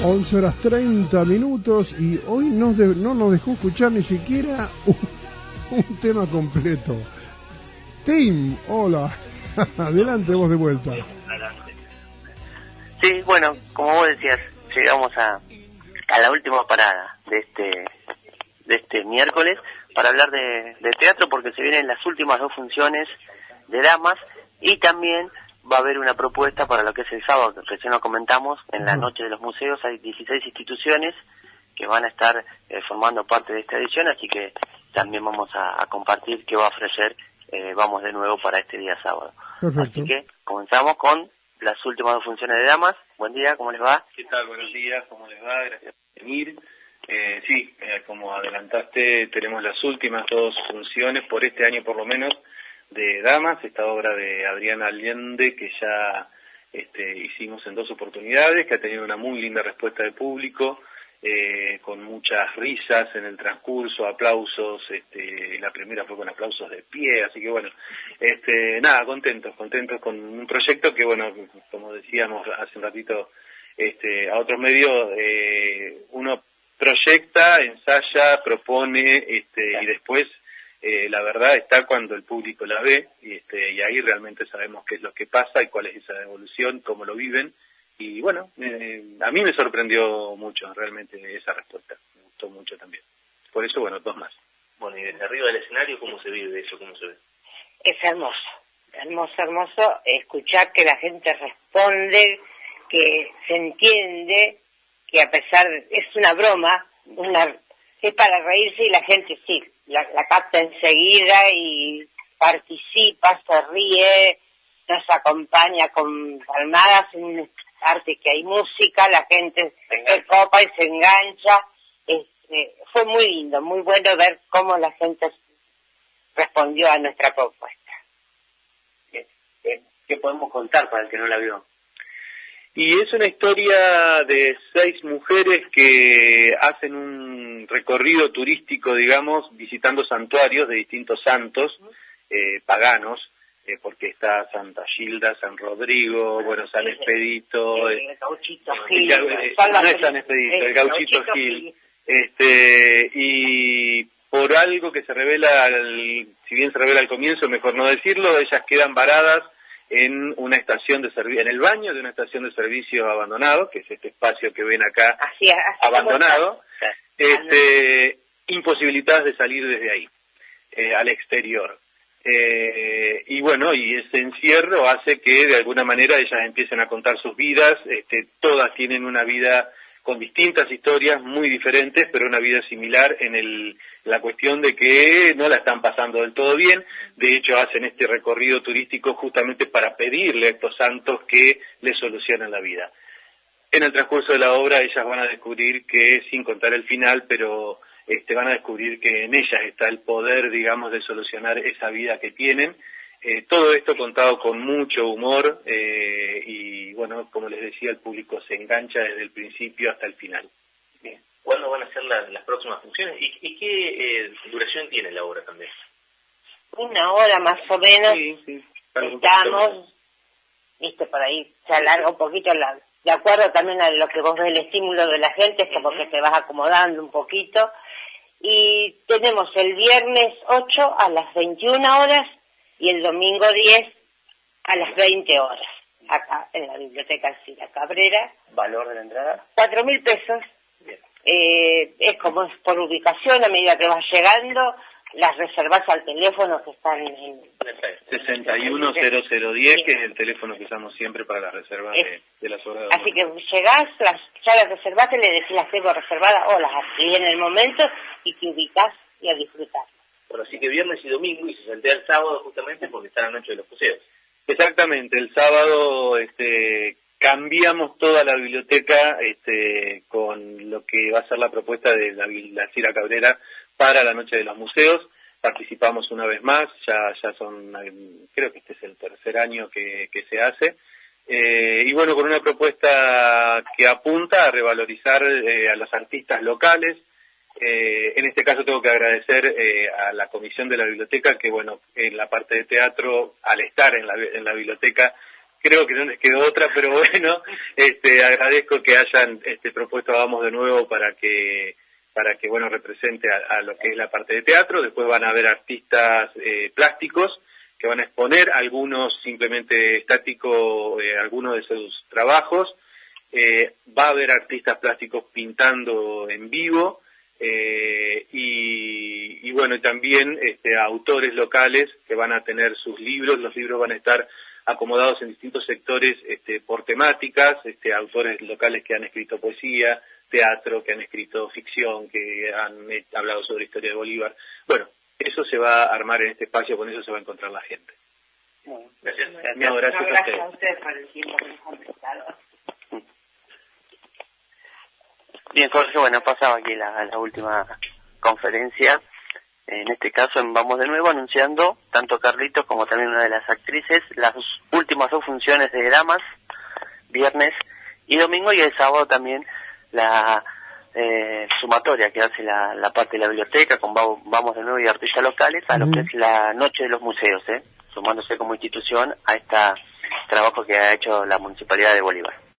11:30 y hoy no nos dejó escuchar ni siquiera un tema completo. Tim, hola, adelante vos de vuelta. Sí, bueno, como vos decías, llegamos a la última parada de este miércoles para hablar de teatro, porque se vienen las últimas 2 funciones de damas y también va a haber una propuesta para lo que es el sábado, que recién lo comentamos, en la Noche de los Museos. Hay 16 instituciones que van a estar formando parte de esta edición, así que también vamos a compartir qué va a ofrecer Vamos de Nuevo para este día sábado. Perfecto. Así que comenzamos con las últimas 2 funciones de damas. Buen día, ¿cómo les va? ¿Qué tal? Buenos días, ¿cómo les va? Gracias por venir. Sí, como adelantaste, tenemos las últimas 2 funciones, por este año por lo menos, de damas, esta obra de Adriana Allende que ya hicimos en 2 oportunidades, que ha tenido una muy linda respuesta del público, con muchas risas en el transcurso, aplausos, la primera fue con aplausos de pie, así que bueno, nada, contentos con un proyecto que, bueno, como decíamos hace un ratito a otros medios, uno proyecta, ensaya, propone, y después la verdad está cuando el público la ve, y ahí realmente sabemos qué es lo que pasa y cuál es esa evolución, cómo lo viven. Y bueno, a mí me sorprendió mucho realmente esa respuesta, me gustó mucho también. Por eso, bueno, 2 más. Bueno, y desde arriba del escenario, ¿cómo se vive eso? ¿Cómo se ve? Es hermoso escuchar que la gente responde, que se entiende, que a pesar, es una broma, es para reírse y la gente sí, la capta enseguida y participa, se ríe, nos acompaña con palmadas, en un arte que hay música, la gente se copa y se engancha. Fue muy lindo, muy bueno ver cómo la gente respondió a nuestra propuesta. ¿Qué podemos contar para el que no la vio? Y es una historia de 6 mujeres que hacen un recorrido turístico, digamos, visitando santuarios de distintos santos paganos, porque está Santa Gilda, San Rodrigo, bueno, San Expedito, el Gauchito Gil, no es San Expedito, el Gauchito Gil, y por algo que se revela, si bien se revela al comienzo, mejor no decirlo, ellas quedan varadas en una estación de servicio, en el baño de una estación de servicio abandonado, que es este espacio que ven acá, así abandonado, imposibilitadas de salir desde ahí, al exterior. Y bueno, y ese encierro hace que de alguna manera ellas empiecen a contar sus vidas, todas tienen una vida con distintas historias muy diferentes, pero una vida similar en la cuestión de que no la están pasando del todo bien. De hecho, hacen este recorrido turístico justamente para pedirle a estos santos que les solucionen la vida. En el transcurso de la obra ellas van a descubrir que, sin contar el final, pero van a descubrir que en ellas está el poder, digamos, de solucionar esa vida que tienen. Todo esto contado con mucho humor y, bueno, como les decía, el público se engancha desde el principio hasta el final. Bien. ¿Cuándo van a ser las próximas funciones? ¿Y qué duración tiene la obra también? 1 hora más o menos. Sí. Estamos, por ahí se alarga un poquito, de acuerdo también a lo que vos ves, el estímulo de la gente, es como que te vas acomodando un poquito. Y tenemos el viernes 8 a las 21 horas y el domingo 10 a las 20 horas, acá en la Biblioteca Alcira Cabrera. ¿Valor de la entrada? 4.000 pesos. Es como es por ubicación, a medida que vas llegando, las reservas al teléfono que están en 610010, que es el teléfono que usamos siempre para las reservas de las obras. Así que llegás, ya las reservaste, le decís las tengo reservadas o las adquirí en el momento y te ubicás y a disfrutar. Bueno, así que viernes y domingo, y se saltea el sábado justamente porque está la Noche de los Museos. Exactamente, el sábado cambiamos toda la biblioteca con lo que va a ser la propuesta de la Alcira Cabrera para la Noche de los Museos. Participamos una vez más, ya son, creo que este es el 3er año que se hace, y bueno, con una propuesta que apunta a revalorizar a los artistas locales. En este caso tengo que agradecer a la comisión de la biblioteca que, bueno, en la parte de teatro, al estar en la biblioteca, creo que no les quedó otra, pero bueno, agradezco que hayan propuesto Vamos de Nuevo para que bueno, represente a lo que es la parte de teatro. Después van a haber artistas plásticos que van a exponer, algunos simplemente estáticos, algunos de sus trabajos. Va a haber artistas plásticos pintando en vivo, y bueno, y también autores locales que van a tener sus libros. Los libros van a estar acomodados en distintos sectores por temáticas, autores locales que han escrito poesía, teatro, que han escrito ficción, que han hablado sobre historia de Bolívar. Bueno, eso se va a armar en este espacio, con eso se va a encontrar la gente. Gracias. No, gracias a ustedes por el tiempo que nos han prestado. Bien, Jorge, bueno, pasaba aquí la última conferencia, en este caso en Vamos de Nuevo, anunciando tanto Carlitos como también una de las actrices las últimas 2 funciones de Damas, viernes y domingo, y el sábado también la sumatoria que hace la parte de la biblioteca con Vamos de Nuevo y artistas locales a lo que es la Noche de los Museos, sumándose como institución a este trabajo que ha hecho la Municipalidad de Bolívar.